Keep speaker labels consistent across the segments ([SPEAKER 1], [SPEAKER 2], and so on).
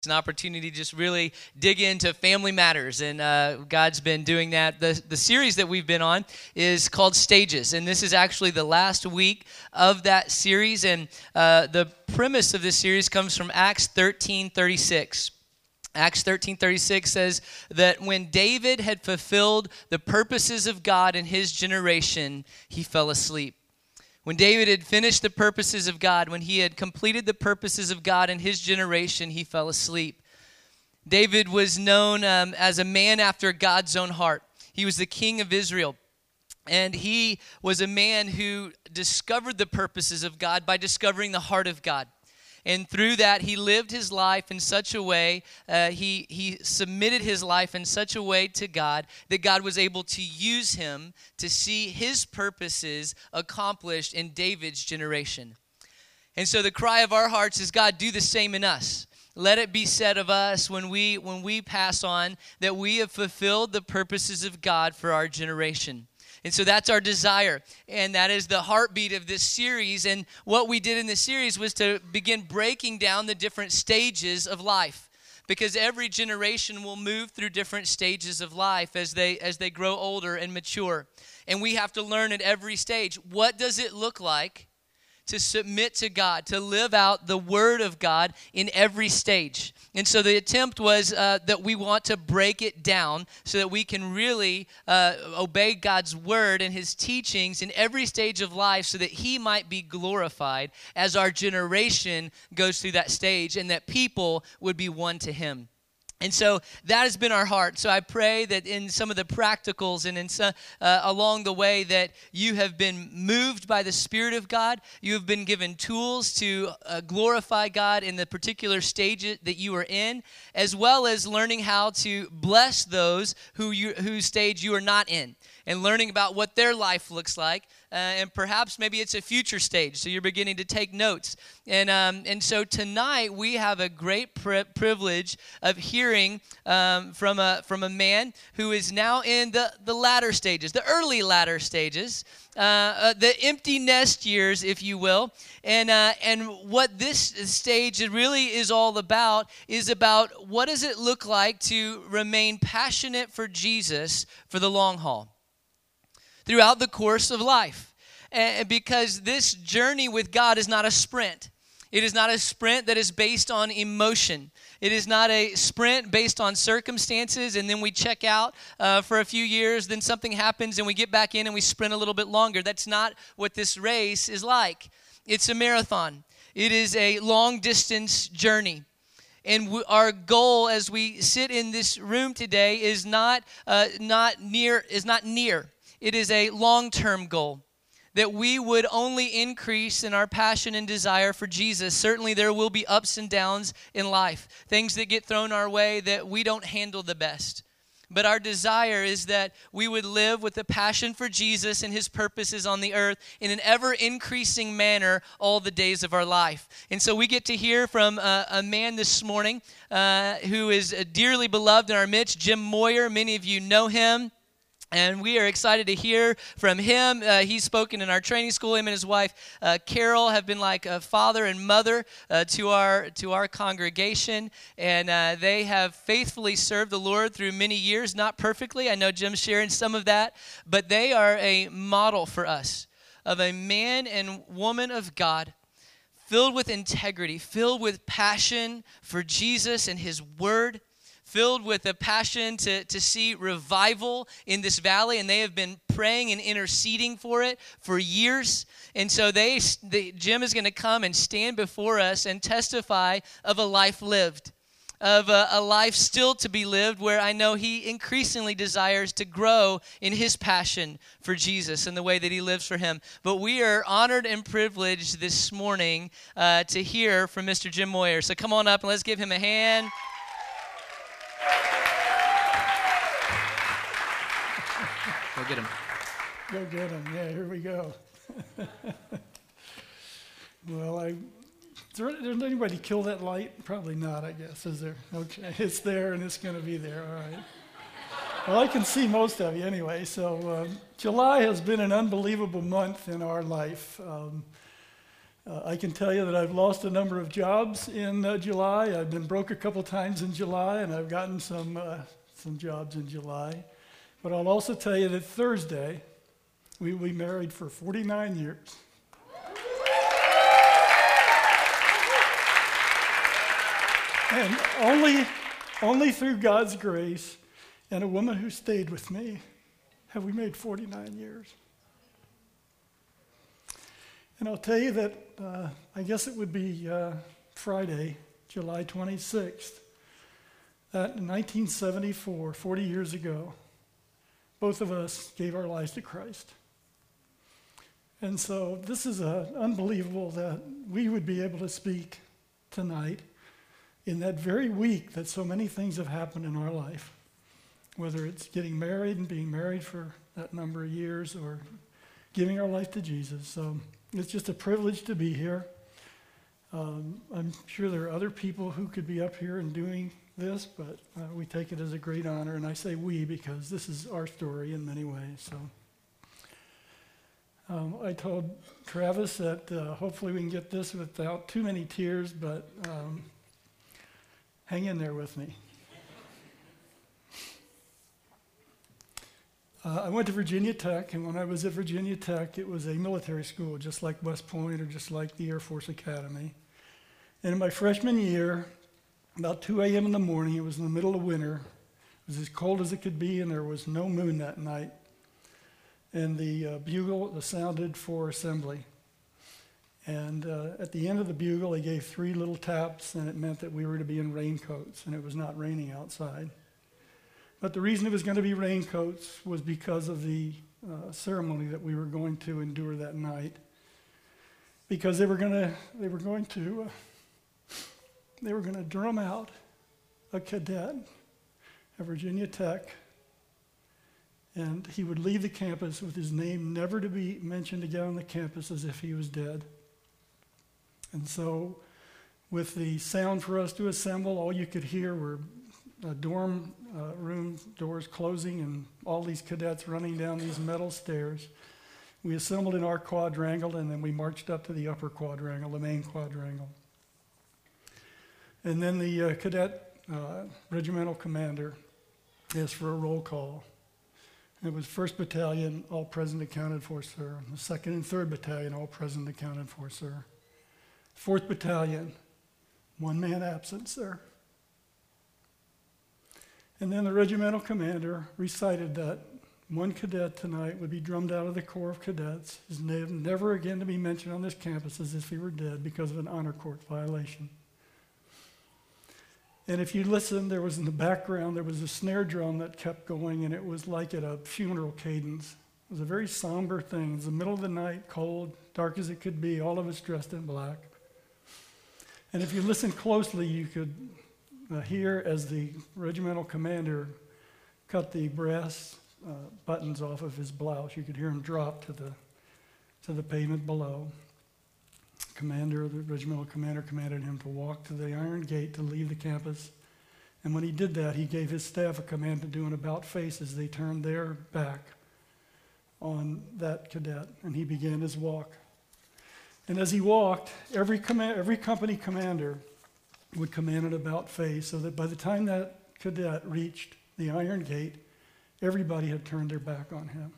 [SPEAKER 1] It's an opportunity to just really dig into family matters, and God's been doing that. The series that we've been on is called Stages, and this is actually the last week of that series, and the premise of this series comes from Acts 13:36. Acts 13:36 says that when David had fulfilled the purposes of God in his generation, he fell asleep. When David had finished the purposes of God, when he had completed the purposes of God in his generation, he fell asleep. David was known as a man after God's own heart. He was the king of Israel, and he was a man who discovered the purposes of God by discovering the heart of God. And through that, he lived his life in such a way, he submitted his life in such a way to God that God was able to use him to see his purposes accomplished in David's generation. And so the cry of our hearts is, God, do the same in us. Let it be said of us when we pass on that we have fulfilled the purposes of God for our generation. And so that's our desire, and that is the heartbeat of this series. And what we did in this series was to begin breaking down the different stages of life, because every generation will move through different stages of life as they grow older and mature. And we have to learn at every stage, what does it look like to submit to God, to live out the Word of God in every stage. And so the attempt was that we want to break it down so that we can really obey God's Word and His teachings in every stage of life so that He might be glorified as our generation goes through that stage and that people would be won to Him. And so that has been our heart. So I pray that in some of the practicals and in some, along the way that you have been moved by the Spirit of God. You have been given tools to glorify God in the particular stage that you are in, as well as learning how to bless those whose stage you are not in, and learning about what their life looks like. And perhaps maybe it's a future stage, so you're beginning to take notes. And so tonight we have a great privilege of hearing from a man who is now in the latter stages, the early latter stages, the empty nest years, if you will. And what this stage really is all about is about what does it look like to remain passionate for Jesus for the long haul throughout the course of life. And because this journey with God is not a sprint. It is not a sprint that is based on emotion. It is not a sprint based on circumstances, and then we check out for a few years, then something happens, and we get back in and we sprint a little bit longer. That's not what this race is like. It's a marathon. It is a long-distance journey. And our goal as we sit in this room today is not near. It is a long-term goal, that we would only increase in our passion and desire for Jesus. Certainly there will be ups and downs in life, things that get thrown our way that we don't handle the best. But our desire is that we would live with a passion for Jesus and His purposes on the earth in an ever-increasing manner all the days of our life. And so we get to hear from a man this morning who is dearly beloved in our midst, Jim Moyer. Many of you know him. And we are excited to hear from him. He's spoken in our training school. Him and his wife, Carol, have been like a father and mother to our congregation. And they have faithfully served the Lord through many years, not perfectly. I know Jim's sharing some of that. But they are a model for us of a man and woman of God filled with integrity, filled with passion for Jesus and His Word, filled with a passion to see revival in this valley, and they have been praying and interceding for it for years. And so Jim is going to come and stand before us and testify of a life lived, of a life still to be lived, where I know he increasingly desires to grow in his passion for Jesus and the way that he lives for Him. But we are honored and privileged this morning to hear from Mr. Jim Moyer. So come on up and let's give him a hand. Go get him.
[SPEAKER 2] Go get him. Yeah, here we go. Well, did anybody kill that light? Probably not, I guess. Is there? Okay, it's there and it's going to be there. All right. Well, I can see most of you anyway. So July has been an unbelievable month in our life. I can tell you that I've lost a number of jobs in July. I've been broke a couple times in July, and I've gotten some jobs in July. But I'll also tell you that Thursday, we married for 49 years. And only through God's grace and a woman who stayed with me have we made 49 years. And I'll tell you that I guess it would be Friday, July 26th, that in 1974, 40 years ago, both of us gave our lives to Christ. And so this is unbelievable that we would be able to speak tonight in that very week that so many things have happened in our life, whether it's getting married and being married for that number of years or giving our life to Jesus. So it's just a privilege to be here. I'm sure there are other people who could be up here and doing this, but we take it as a great honor, and I say we because this is our story in many ways. So I told Travis that hopefully we can get this without too many tears, but hang in there with me. I went to Virginia Tech, and when I was at Virginia Tech, it was a military school, just like West Point or just like the Air Force Academy. And in my freshman year, about 2 a.m. in the morning, it was in the middle of winter, it was as cold as it could be, and there was no moon that night. And the bugle sounded for assembly. And at the end of the bugle, they gave 3 little taps, and it meant that we were to be in raincoats, and it was not raining outside. But the reason it was going to be raincoats was because of the ceremony that we were going to endure that night. Because they were going to drum out a cadet at Virginia Tech, and he would leave the campus with his name never to be mentioned again on the campus as if he was dead. And so with the sound for us to assemble, all you could hear were dorm room doors closing and all these cadets running down these metal stairs. We assembled in our quadrangle, and then we marched up to the upper quadrangle, the main quadrangle. And then the cadet regimental commander asked for a roll call. It was 1st Battalion, all present accounted for, sir. The 2nd and 3rd Battalion, all present accounted for, sir. 4th Battalion, 1 man absent, sir. And then the regimental commander recited that one cadet tonight would be drummed out of the Corps of Cadets, his name never again to be mentioned on this campus as if he were dead because of an honor court violation. And if you listen, there was in the background, there was a snare drum that kept going, and it was like at a funeral cadence. It was a very somber thing. It was the middle of the night, cold, dark as it could be, all of us dressed in black. And if you listen closely, you could hear as the regimental commander cut the brass buttons off of his blouse. You could hear him drop to the pavement below. The regimental commander commanded him to walk to the iron gate to leave the campus. And when he did that, he gave his staff a command to do an about face as they turned their back on that cadet, and he began his walk. And as he walked, every company commander would command an about face, so that by the time that cadet reached the iron gate, everybody had turned their back on him.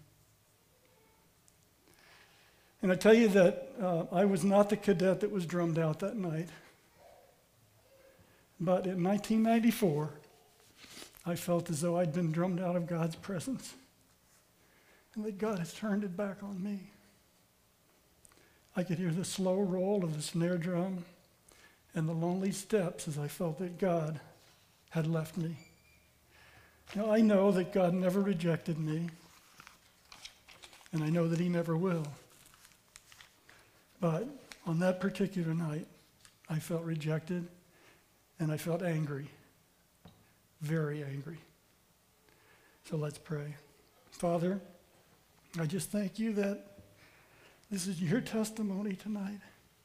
[SPEAKER 2] And I tell you that I was not the cadet that was drummed out that night. But in 1994, I felt as though I'd been drummed out of God's presence, and that God has turned it back on me. I could hear the slow roll of the snare drum and the lonely steps as I felt that God had left me. Now, I know that God never rejected me, and I know that he never will. But on that particular night, I felt rejected, and I felt angry, very angry. So let's pray. Father, I just thank you that this is your testimony tonight.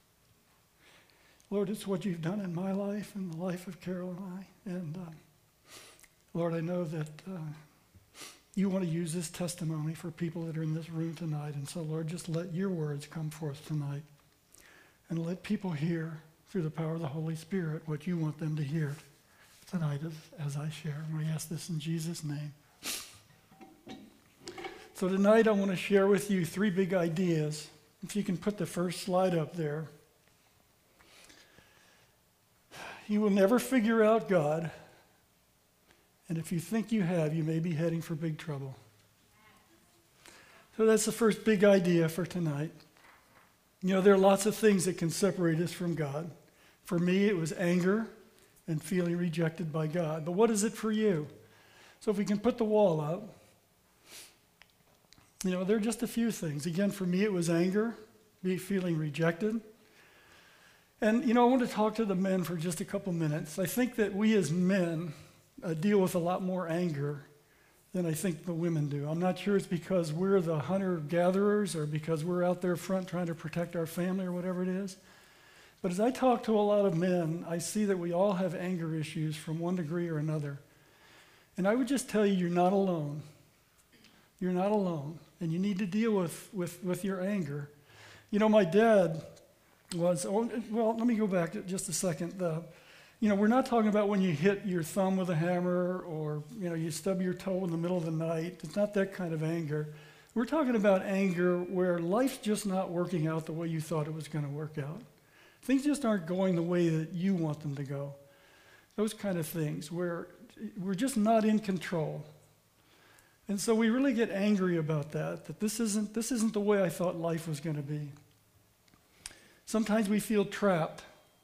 [SPEAKER 2] Lord, it's what you've done in my life and the life of Carol and I. And Lord, I know that you want to use this testimony for people that are in this room tonight. And so, Lord, just let your words come forth tonight. and let people hear through the power of the Holy Spirit what you want them to hear tonight as I share. And we ask this in Jesus' name. So tonight I want to share with you 3 big ideas. If you can put the first slide up there. You will never figure out God, and if you think you have, you may be heading for big trouble. So that's the first big idea for tonight. You know, there are lots of things that can separate us from God. For me, it was anger and feeling rejected by God. But what is it for you? So if we can put the wall up, you know, there are just a few things. Again, for me, it was anger, feeling rejected. And, you know, I want to talk to the men for just a couple minutes. I think that we as men deal with a lot more anger than I think the women do. I'm not sure it's because we're the hunter-gatherers or because we're out there front trying to protect our family or whatever it is. But as I talk to a lot of men, I see that we all have anger issues from one degree or another. And I would just tell you, you're not alone. You're not alone. And you need to deal with your anger. You know, my dad was, well, let me go back just a second. You know, we're not talking about when you hit your thumb with a hammer or, you know, you stub your toe in the middle of the night. It's not that kind of anger. We're talking about anger where life's just not working out the way you thought it was going to work out. Things just aren't going the way that you want them to go. Those kind of things where we're just not in control. And so we really get angry about that this isn't the way I thought life was going to be. Sometimes we feel trapped.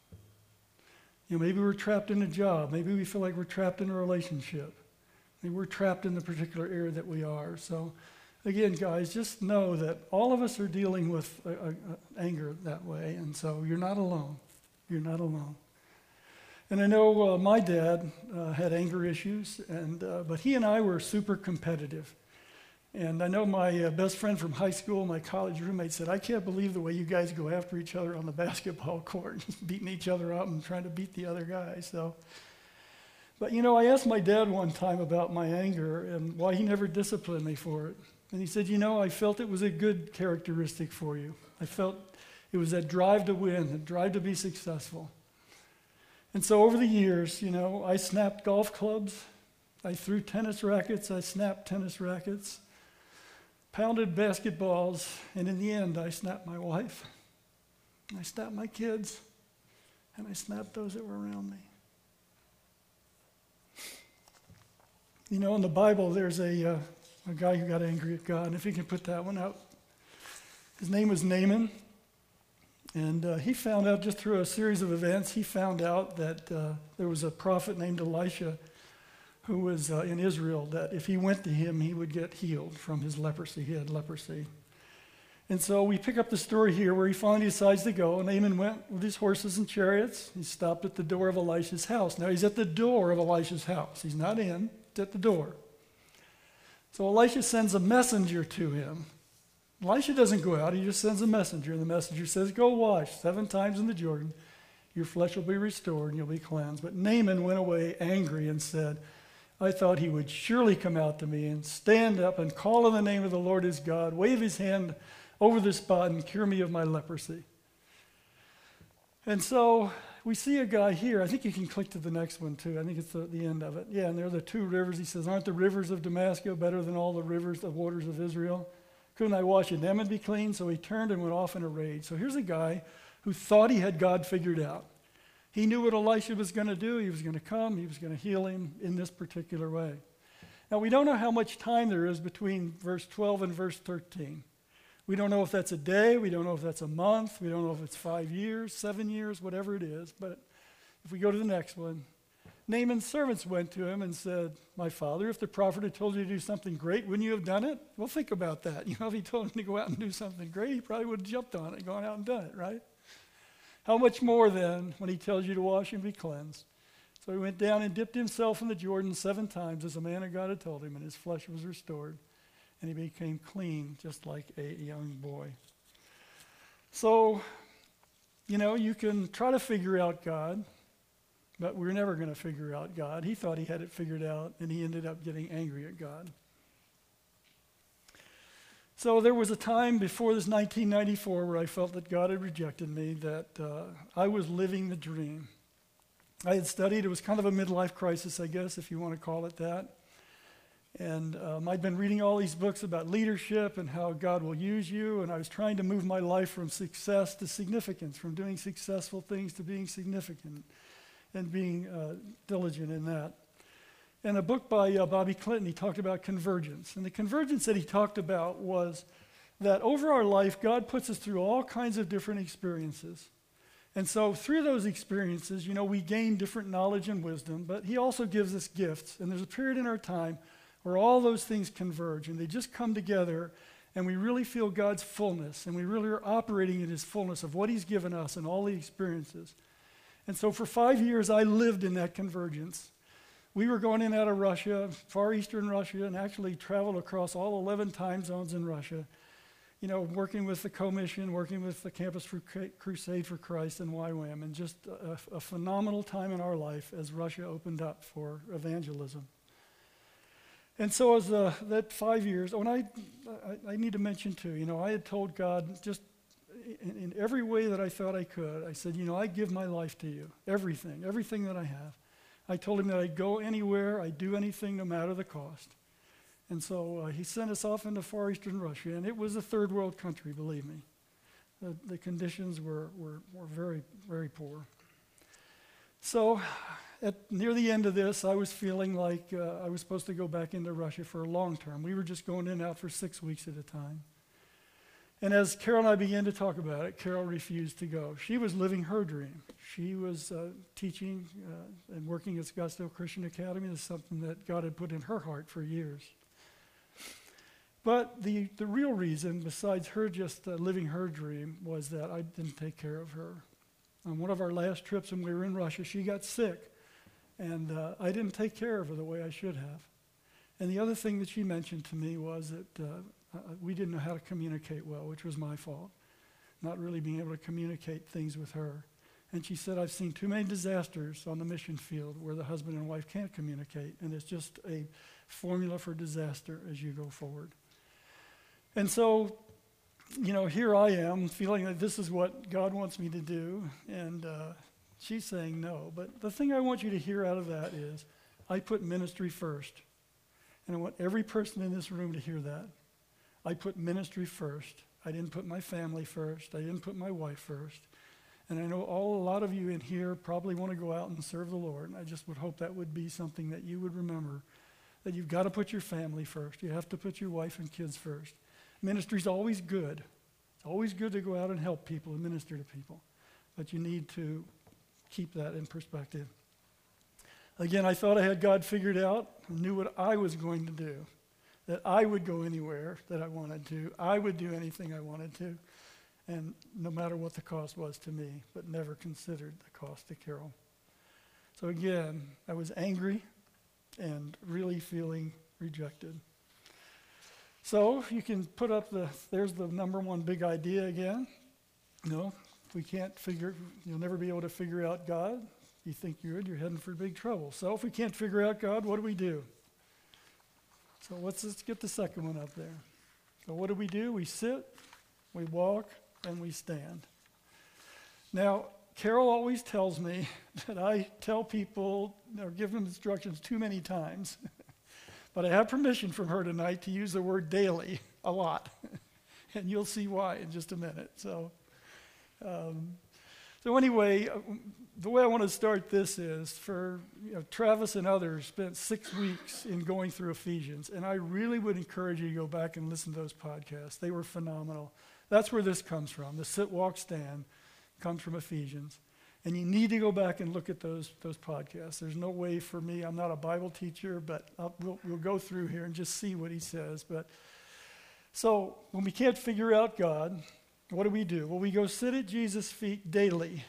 [SPEAKER 2] You know, maybe we're trapped in a job. Maybe we feel like we're trapped in a relationship. Maybe we're trapped in the particular area that we are. So, again, guys, just know that all of us are dealing with anger that way. And so you're not alone. You're not alone. And I know my dad had anger issues, but he and I were super competitive. And I know my best friend from high school, my college roommate, said, I can't believe the way you guys go after each other on the basketball court, just beating each other up and trying to beat the other guy. But, you know, I asked my dad one time about my anger and why he never disciplined me for it. And he said, you know, I felt it was a good characteristic for you. I felt it was that drive to win, that drive to be successful. And so over the years, you know, I snapped golf clubs, I threw tennis rackets, I snapped tennis rackets, pounded basketballs, and in the end, I snapped my wife, I snapped my kids, and I snapped those that were around me. You know, in the Bible, there's a guy who got angry at God, and if you can put that one up. His name was Naaman, and he found out just through a series of events, he found out that there was a prophet named Elisha who was in Israel, that if he went to him, he would get healed from his leprosy. He had leprosy. And so we pick up the story here where he finally decides to go, and Naaman went with his horses and chariots. He stopped at the door of Elisha's house. Now he's at the door of Elisha's house. He's not in, he's at the door. So Elisha sends a messenger to him. Elisha doesn't go out, he just sends a messenger, and the messenger says, go wash 7 times in the Jordan. Your flesh will be restored and you'll be cleansed. But Naaman went away angry and said, I thought he would surely come out to me and stand up and call on the name of the Lord his God, wave his hand over the spot and cure me of my leprosy. And so we see a guy here. I think you can click to the next one too. I think it's the end of it. Yeah, and there are the 2 rivers. He says, aren't the rivers of Damascus better than all the rivers, the waters of Israel? Couldn't I wash in them and be clean? So he turned and went off in a rage. So here's a guy who thought he had God figured out. He knew what Elisha was going to do. He was going to come. He was going to heal him in this particular way. Now, we don't know how much time there is between verse 12 and verse 13. We don't know if that's a day. We don't know if that's a month. We don't know if it's 5 years, 7 years, whatever it is. But if we go to the next one, Naaman's servants went to him and said, my father, if the prophet had told you to do something great, wouldn't you have done it? Well, think about that. You know, if he told him to go out and do something great, he probably would have jumped on it and gone out and done it, right? How much more then when he tells you to wash and be cleansed? So he went down and dipped himself in the Jordan 7 times as the man of God had told him, and his flesh was restored, and he became clean just like a young boy. So, you know, you can try to figure out God, but we're never going to figure out God. He thought he had it figured out, and he ended up getting angry at God. So there was a time before this 1994 where I felt that God had rejected me, that I was living the dream. I had studied. It was kind of a midlife crisis, I guess, if you want to call it that. And I'd been reading all these books about leadership and how God will use you, and I was trying to move my life from success to significance, from doing successful things to being significant and being diligent in that. In a book by Bobby Clinton, he talked about convergence. And the convergence that he talked about was that over our life, God puts us through all kinds of different experiences. And so through those experiences, we gain different knowledge and wisdom, but he also gives us gifts. And there's a period in our time where all those things converge and they just come together, and we really feel God's fullness, and we really are operating in his fullness of what he's given us and all the experiences. And so for 5 years, I lived in that convergence. We were going in and out of Russia, far eastern Russia, and actually traveled across all 11 time zones in Russia, working with the Commission, working with the Campus Crusade for Christ and YWAM, and just a phenomenal time in our life as Russia opened up for evangelism. And so as that 5 years, and I need to mention too, I had told God just in every way that I thought I could, I said, I give my life to you, everything that I have. I told him that I'd go anywhere, I'd do anything no matter the cost. And so he sent us off into far eastern Russia, and it was a third world country, believe me. The conditions were very, very poor. So near the end of this, I was feeling like I was supposed to go back into Russia for a long term. We were just going in and out for 6 weeks at a time. And as Carol and I began to talk about it, Carol refused to go. She was living her dream. She was teaching and working at Scottsdale Christian Academy. That's something that God had put in her heart for years. But the real reason, besides her just living her dream, was that I didn't take care of her. On one of our last trips when we were in Russia, she got sick, and I didn't take care of her the way I should have. And the other thing that she mentioned to me was that we didn't know how to communicate well, which was my fault, not really being able to communicate things with her. And she said, I've seen too many disasters on the mission field where the husband and wife can't communicate, and it's just a formula for disaster as you go forward. And so, here I am feeling that this is what God wants me to do, and she's saying no. But the thing I want you to hear out of that is I put ministry first. And I want every person in this room to hear that. I put ministry first. I didn't put my family first. I didn't put my wife first. And I know a lot of you in here probably want to go out and serve the Lord. And I just would hope that would be something that you would remember, that you've got to put your family first. You have to put your wife and kids first. Ministry's always good. It's always good to go out and help people and minister to people. But you need to keep that in perspective. Again, I thought I had God figured out. I knew what I was going to do. That I would go anywhere that I wanted to. I would do anything I wanted to. And no matter what the cost was to me, but never considered the cost to Carol. So again, I was angry and really feeling rejected. So you can put up there's the number one big idea again. You'll never be able to figure out God. You think you're heading for big trouble. So if we can't figure out God, what do? So let's get the second one up there. So what do? We sit, we walk, and we stand. Now, Carol always tells me that I tell people or give them instructions too many times. But I have permission from her tonight to use the word daily a lot. And you'll see why in just a minute. So anyway, the way I want to start this is for Travis and others spent 6 weeks in going through Ephesians, and I really would encourage you to go back and listen to those podcasts. They were phenomenal. That's where this comes from. The sit, walk, stand comes from Ephesians, and you need to go back and look at those podcasts. There's no way for me. I'm not a Bible teacher, but we'll go through here and just see what he says. But so when we can't figure out God, what do? Well, we go sit at Jesus' feet daily.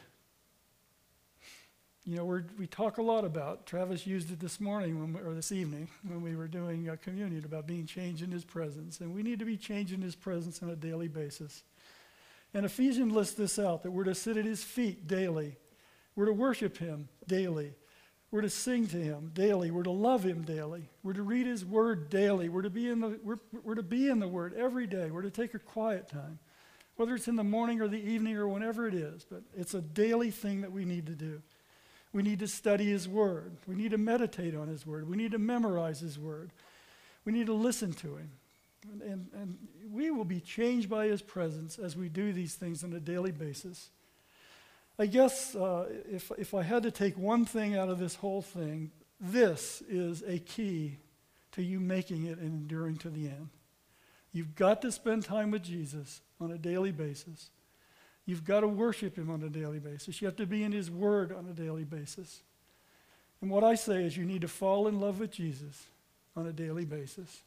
[SPEAKER 2] We talk a lot about, Travis used it this morning or this evening when we were doing communion about being changed in his presence. And we need to be changed in his presence on a daily basis. And Ephesians lists this out, that we're to sit at his feet daily. We're to worship him daily. We're to sing to him daily. We're to love him daily. We're to read his word daily. We're to be in the word every day. We're to take a quiet time, whether it's in the morning or the evening or whenever it is. But it's a daily thing that we need to do. We need to study his word. We need to meditate on his word. We need to memorize his word. We need to listen to him. And we will be changed by his presence as we do these things on a daily basis. I guess if I had to take one thing out of this whole thing, this is a key to you making it and enduring to the end. You've got to spend time with Jesus on a daily basis. You've got to worship him on a daily basis. You have to be in his word on a daily basis. And what I say is you need to fall in love with Jesus on a daily basis.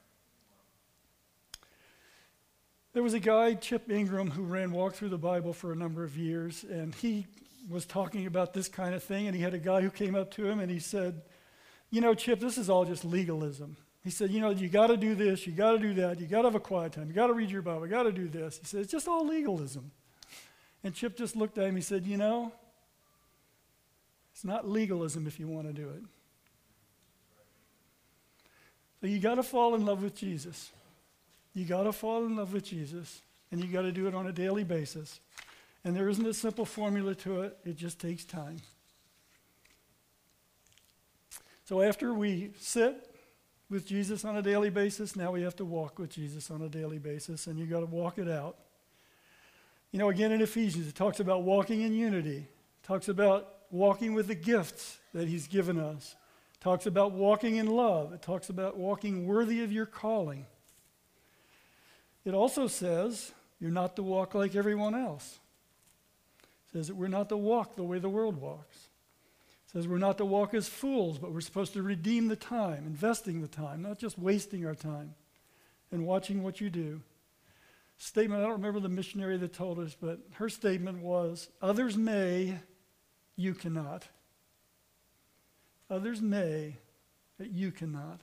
[SPEAKER 2] There was a guy, Chip Ingram, who ran Walk Through the Bible for a number of years, and he was talking about this kind of thing, and he had a guy who came up to him and he said, Chip, this is all just legalism. He said, you got to do this, you got to do that, you got to have a quiet time, you got to read your Bible, you got to do this. He said, it's just all legalism. And Chip just looked at him, he said, it's not legalism if you want to do it. So you got to fall in love with Jesus. You got to fall in love with Jesus, and you got to do it on a daily basis. And there isn't a simple formula to it. It just takes time. So after we sit with Jesus on a daily basis, now we have to walk with Jesus on a daily basis, and you got to walk it out. Again in Ephesians, it talks about walking in unity. It talks about walking with the gifts that he's given us. It talks about walking in love. It talks about walking worthy of your calling. It also says you're not to walk like everyone else. It says that we're not to walk the way the world walks. It says we're not to walk as fools, but we're supposed to redeem the time, investing the time, not just wasting our time and watching what you do. Statement, I don't remember the missionary that told us, but her statement was, others may, you cannot. Others may, but you cannot.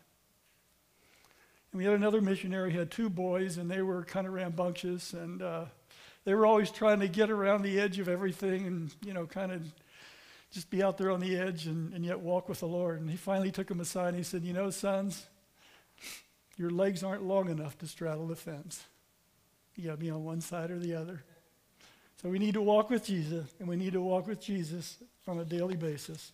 [SPEAKER 2] And we had another missionary who had two boys, and they were kind of rambunctious, and they were always trying to get around the edge of everything and, kind of just be out there on the edge and yet walk with the Lord. And he finally took them aside and he said, sons, your legs aren't long enough to straddle the fence. You got to be on one side or the other. So we need to walk with Jesus, and we need to walk with Jesus on a daily basis.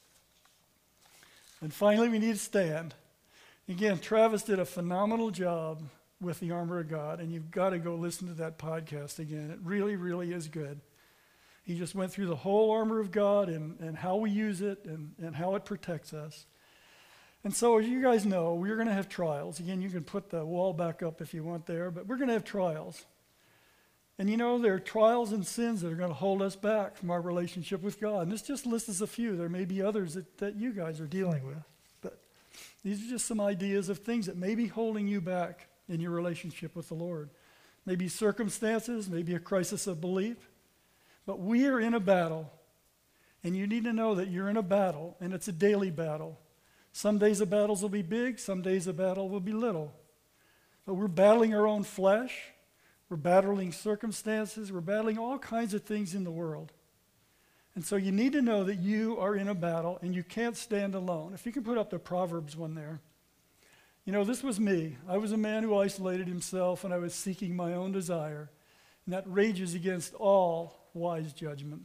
[SPEAKER 2] And finally, we need to stand. Again, Travis did a phenomenal job with the armor of God, and you've got to go listen to that podcast again. It really, really is good. He just went through the whole armor of God and how we use it and how it protects us. And so, as you guys know, we're going to have trials. Again, you can put the wall back up if you want there, but we're going to have trials. And there are trials and sins that are going to hold us back from our relationship with God. And this just lists a few. There may be others that you guys are dealing with. But these are just some ideas of things that may be holding you back in your relationship with the Lord. Maybe circumstances, maybe a crisis of belief. But we are in a battle. And you need to know that you're in a battle, and it's a daily battle. Some days the battles will be big, some days the battle will be little. But we're battling our own flesh. We're battling circumstances. We're battling all kinds of things in the world. And so you need to know that you are in a battle and you can't stand alone. If you can put up the Proverbs one there. This was me. I was a man who isolated himself, and I was seeking my own desire. And that rages against all wise judgment.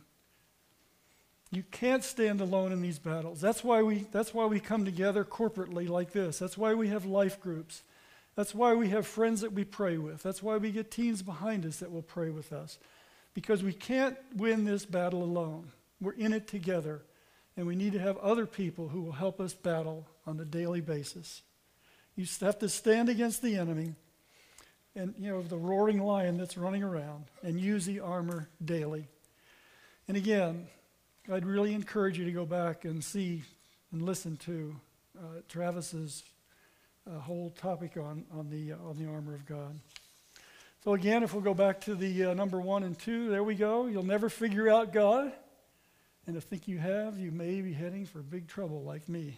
[SPEAKER 2] You can't stand alone in these battles. That's why we come together corporately like this. That's why we have life groups. That's why we have friends that we pray with. That's why we get teams behind us that will pray with us. Because we can't win this battle alone. We're in it together. And we need to have other people who will help us battle on a daily basis. You have to stand against the enemy and, the roaring lion that's running around, and use the armor daily. And again, I'd really encourage you to go back and see and listen to Travis's whole topic on the armor of God. So again, if we'll go back to the number 1 and 2, there we go. You'll never figure out God. And if you think you have, you may be heading for big trouble like me.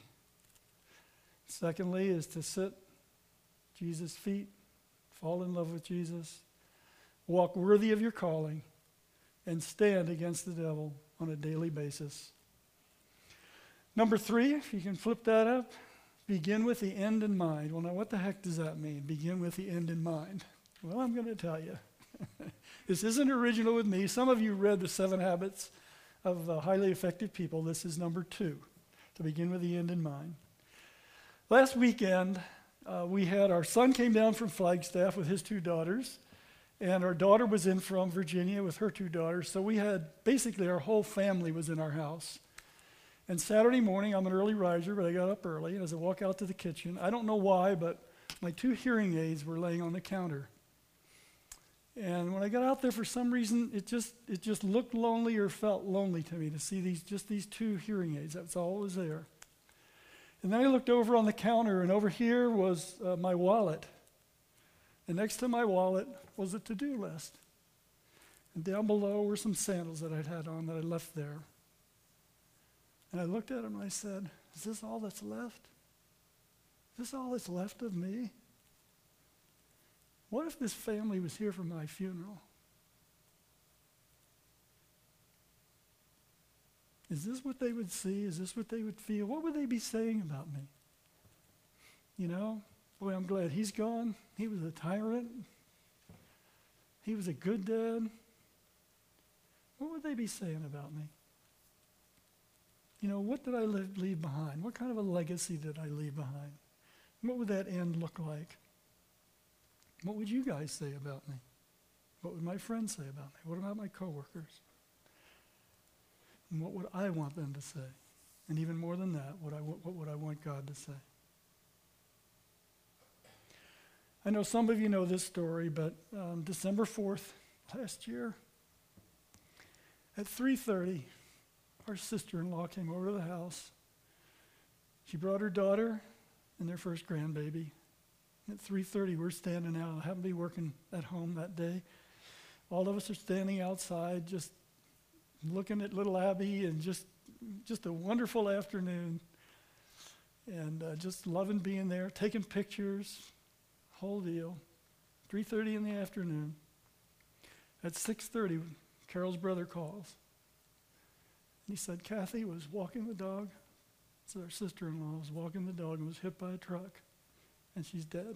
[SPEAKER 2] Secondly is to sit at Jesus' feet, fall in love with Jesus, walk worthy of your calling, and stand against the devil on a daily basis. Number 3, if you can flip that up, begin with the end in mind. Well, now what the heck does that mean, begin with the end in mind? Well, I'm going to tell you. This isn't original with me. Some of you read The 7 Habits of Highly Effective People. This is number 2, to begin with the end in mind. Last weekend, we had our son came down from Flagstaff with his 2 daughters, and our daughter was in from Virginia with her 2 daughters. So we had, basically our whole family was in our house. And Saturday morning, I'm an early riser, but I got up early. And as I walk out to the kitchen, I don't know why, but my 2 hearing aids were laying on the counter. And when I got out there, for some reason, it just looked lonely or felt lonely to me to see these 2 hearing aids. That's all that was there. And then I looked over on the counter, and over here was my wallet. And next to my wallet was a to-do list. And down below were some sandals that I'd had on that I left there. And I looked at them and I said, is this all that's left? Is this all that's left of me? What if this family was here for my funeral? Is this what they would see? Is this what they would feel? What would they be saying about me? You know, boy, I'm glad he's gone. He was a tyrant. He was a good dad. What would they be saying about me? You know, what did I leave behind? What kind of a legacy did I leave behind? What would that end look like? What would you guys say about me? What would my friends say about me? What about my coworkers? And what would I want them to say? And even more than that, what would I want God to say? I know some of you know this story, but December 4th last year, at 3:30, our sister-in-law came over to the house. She brought her daughter and their first grandbaby. At 3:30, we're standing out. I happened to be working at home that day. All of us are standing outside, just looking at little Abby, and just a wonderful afternoon. And just loving being there, taking pictures, whole deal. 3:30 in the afternoon. At 6:30, Carol's brother calls. He said, Kathy was walking the dog. So our sister-in-law was walking the dog and was hit by a truck, and she's dead.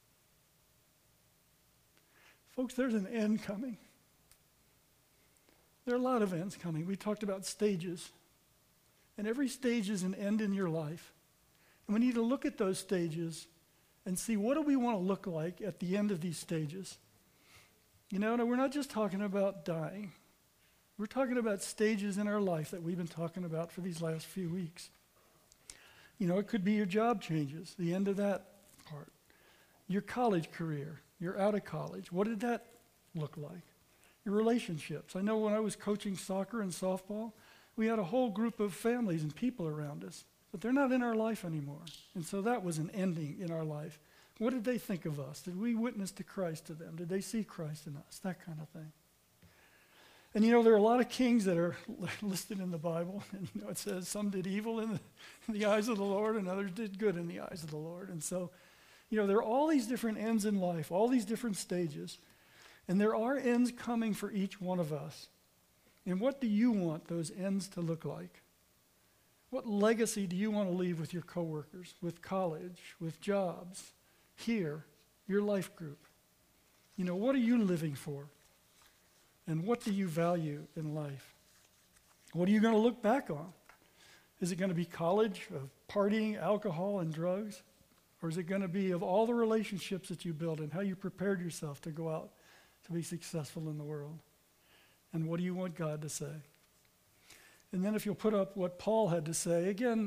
[SPEAKER 2] Folks, there's an end coming. There are a lot of ends coming. We talked about stages, and every stage is an end in your life. And we need to look at those stages and see, what do we want to look like at the end of these stages? You know, we're not just talking about dying. We're talking about stages in our life that we've been talking about for these last few weeks. You know, it could be your job changes, the end of that part. Your college career, you're out of college. What did that look like? Your relationships. I know when I was coaching soccer and softball, we had a whole group of families and people around us, but they're not in our life anymore. And so that was an ending in our life. What did they think of us? Did we witness to Christ to them? Did they see Christ in us? That kind of thing. And you know, there are a lot of kings that are listed in the Bible. And you know, it says some did evil in the eyes of the Lord, and others did good in the eyes of the Lord. And so, you know, there are all these different ends in life, all these different stages. And there are ends coming for each one of us. And what do you want those ends to look like? What legacy do you want to leave with your coworkers, with college, with jobs, here, your life group? You know, what are you living for? And what do you value in life? What are you going to look back on? Is it going to be college of partying, alcohol, and drugs? Or is it going to be of all the relationships that you built and how you prepared yourself to go out to be successful in the world? And what do you want God to say? And then if you'll put up what Paul had to say, again,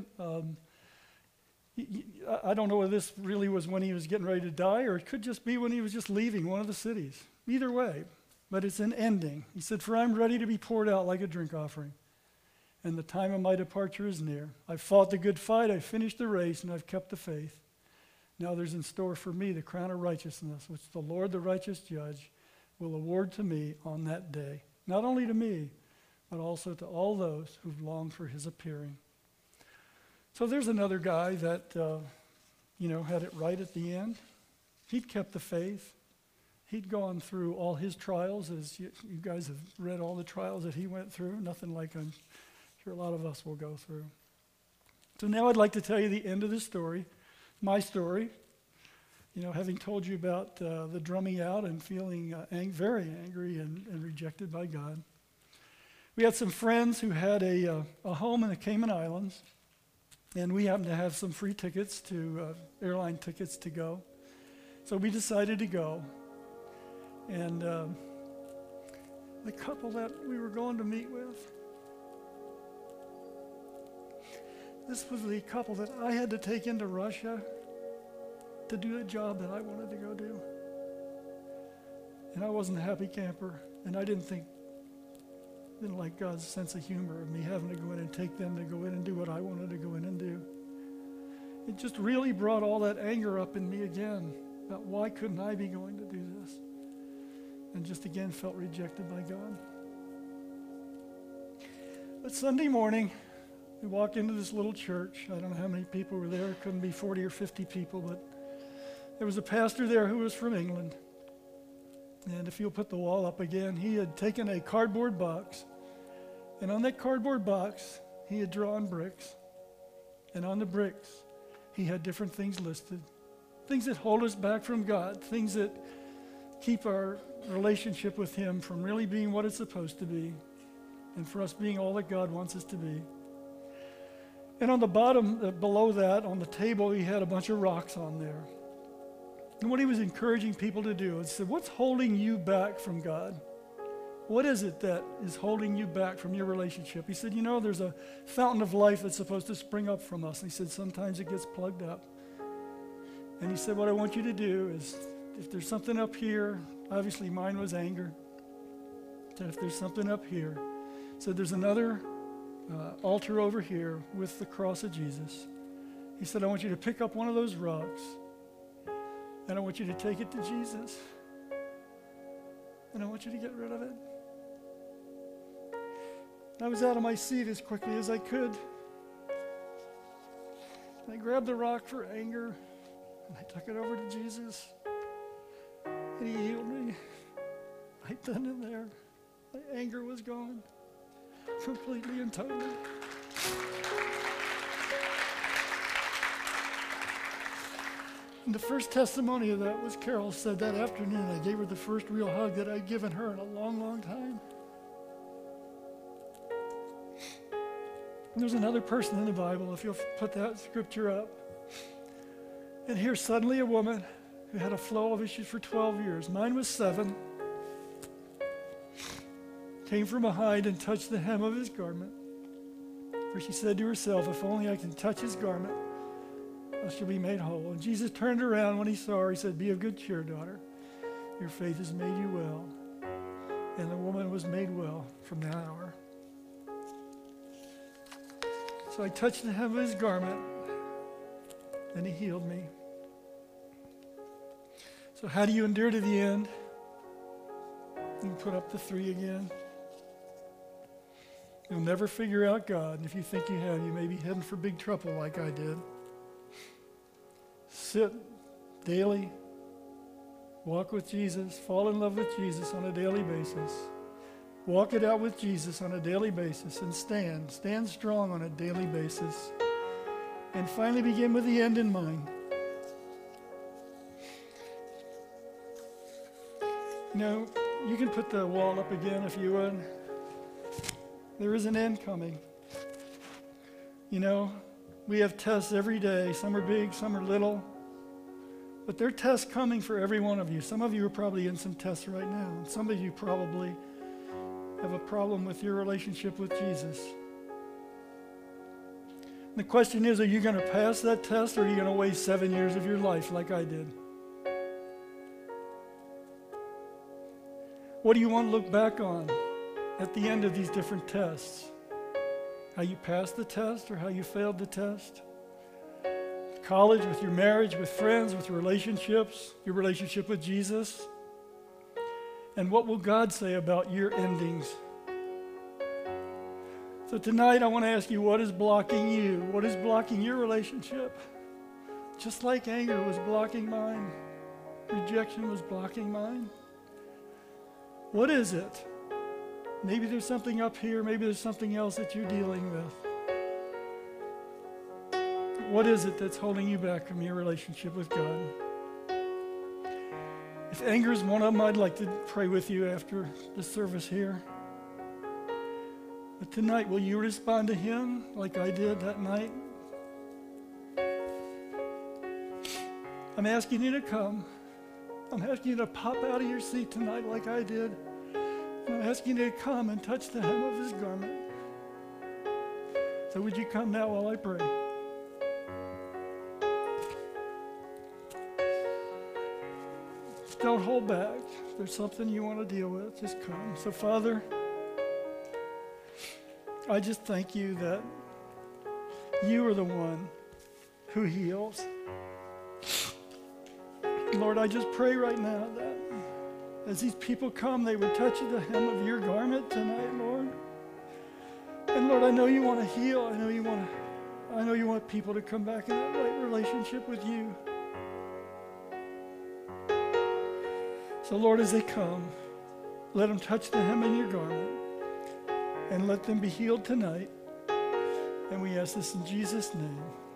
[SPEAKER 2] I don't know whether this really was when he was getting ready to die, or it could just be when he was just leaving one of the cities. Either way, but it's an ending. He said, "For I'm ready to be poured out like a drink offering, and the time of my departure is near. I've fought the good fight, I've finished the race, and I've kept the faith. Now there's in store for me the crown of righteousness, which the Lord, the righteous judge, will award to me on that day. Not only to me, but also to all those who've longed for his appearing." So there's another guy that, had it right at the end. He'd kept the faith. He'd gone through all his trials, as you guys have read all the trials that he went through. Nothing like I'm sure a lot of us will go through. So now I'd like to tell you the end of the story, my story. You know, having told you about the drumming out and feeling very angry and rejected by God. We had some friends who had a home in the Cayman Islands, and we happened to have some free tickets airline tickets to go. So we decided to go. And the couple that we were going to meet with, this was the couple that I had to take into Russia to do a job that I wanted to go do. And I wasn't a happy camper, and I didn't like God's sense of humor of me having to go in and take them to go in and do what I wanted to go in and do. It just really brought all that anger up in me again about why couldn't I be going to do this? And just again felt rejected by God. But Sunday morning, we walked into this little church. I don't know how many people were there. It couldn't be 40 or 50 people, but there was a pastor there who was from England. And if you'll put the wall up again, he had taken a cardboard box, and on that cardboard box, he had drawn bricks. And on the bricks, he had different things listed. Things that hold us back from God, things that keep our relationship with Him from really being what it's supposed to be, and for us being all that God wants us to be. And on the bottom, below that, on the table, he had a bunch of rocks on there. And what he was encouraging people to do is said, what's holding you back from God? What is it that is holding you back from your relationship? He said, you know, there's a fountain of life that's supposed to spring up from us. And he said, sometimes it gets plugged up. And he said, what I want you to do is, if there's something up here, obviously mine was anger. And if there's something up here, so there's another altar over here with the cross of Jesus. He said, I want you to pick up one of those rocks, and I want you to take it to Jesus, and I want you to get rid of it. I was out of my seat as quickly as I could. And I grabbed the rock for anger, and I took it over to Jesus, and He healed me. Right then and there, my anger was gone, completely and totally. And the first testimony of that was Carol said that afternoon. I gave her the first real hug that I'd given her in a long, long time. And there's another person in the Bible, if you'll put that scripture up. And here's suddenly a woman who had a flow of issues for 12 years. Mine was 7. Came from behind and touched the hem of his garment. For she said to herself, if only I can touch his garment, I shall be made whole. And Jesus turned around when he saw her. He said, be of good cheer, daughter. Your faith has made you well. And the woman was made well from that hour. So I touched the hem of his garment, and he healed me. So how do you endure to the end? You can put up the 3 again. You'll never figure out God. And if you think you have, you may be heading for big trouble like I did. Sit daily. Walk with Jesus. Fall in love with Jesus on a daily basis. Walk it out with Jesus on a daily basis. And stand. Stand strong on a daily basis. And finally begin with the end in mind. You know, you can put the wall up again if you would. There is an end coming. You know, we have tests every day. Some are big, some are little. But there are tests coming for every one of you. Some of you are probably in some tests right now. Some of you probably have a problem with your relationship with Jesus. And the question is, are you going to pass that test, or are you going to waste 7 years of your life like I did? What do you want to look back on at the end of these different tests? How you passed the test or how you failed the test? College, with your marriage, with friends, with relationships, your relationship with Jesus. And what will God say about your endings? So tonight I want to ask you, what is blocking you? What is blocking your relationship? Just like anger was blocking mine, rejection was blocking mine. What is it? Maybe there's something up here. Maybe there's something else that you're dealing with. What is it that's holding you back from your relationship with God? If anger is one of them, I'd like to pray with you after the service here. But tonight, will you respond to Him like I did that night? I'm asking you to come. I'm asking you to pop out of your seat tonight like I did. And I'm asking you to come and touch the hem of His garment. So would you come now while I pray? Don't hold back. If there's something you want to deal with, just come. So Father, I just thank you that you are the one who heals. Lord, I just pray right now that as these people come, they would touch the hem of your garment tonight, Lord. And Lord, I know you want to heal. I know you want people to come back in that right relationship with you. So Lord, as they come, let them touch the hem of your garment and let them be healed tonight. And we ask this in Jesus' name.